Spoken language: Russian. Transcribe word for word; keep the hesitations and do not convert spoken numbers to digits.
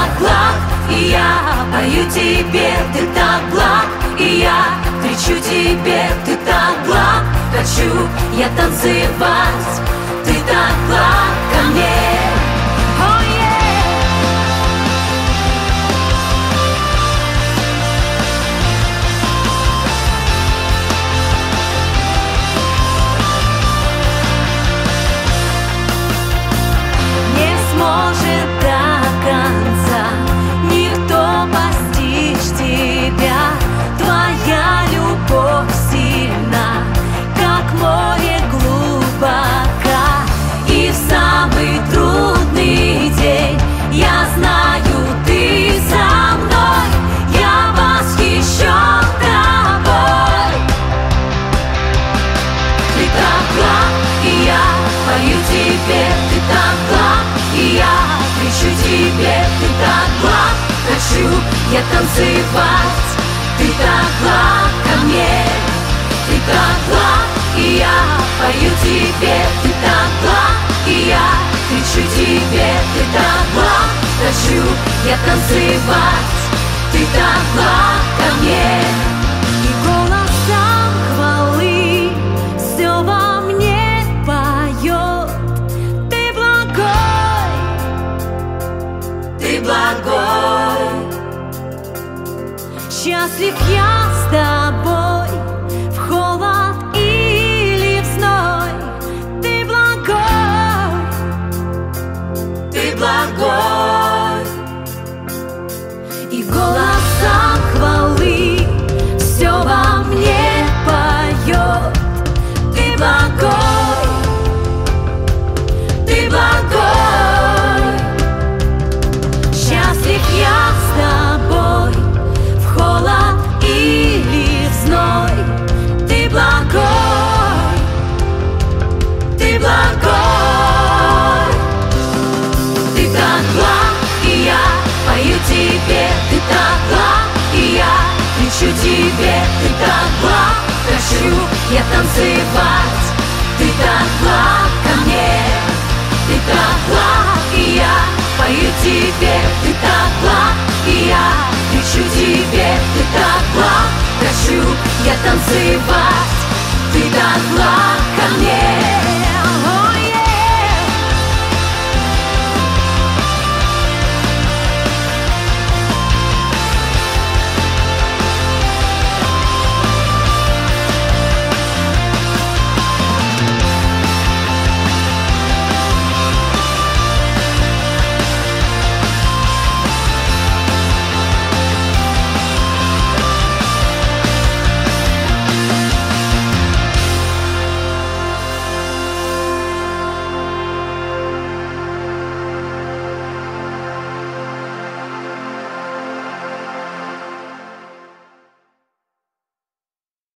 так благ, и я пою тебе, ты так благ, и я кричу тебе, ты так благ. Хочу я танцевать, ты так благ ко мне. Oh, yeah. Не сможет до конца никто постичь тебя. Твоя любовь сильна, как море глубока. И в самый трудный день я знаю, ты со мной. Я восхищен тобой. Ты так благ, и я пою тебе, ты так благ, и я кричу тебе, ты так благ. Хочу я танцевать, ты так благ ко мне. Ты так благ, и я пою тебе, ты так благ, и я кричу тебе, ты так благ. Хочу я танцевать, ты так благ ко мне. И голосом хвалы все во мне поет. Ты благой, ты благой. Счастлив я с тобой в холод или в зной. Ты благой, ты благой. И голосом хвалы все во мне поет. Ты благой, ты благой. Счастлив я с тобой в холод или в зной. Ты благой, ты благой. Ты так благ, и я пою тебе, ты так благ, и я кричу тебе, ты так благ. Хочу я танцевать, ты так благ ко мне. Ты так благ, и я пою тебе,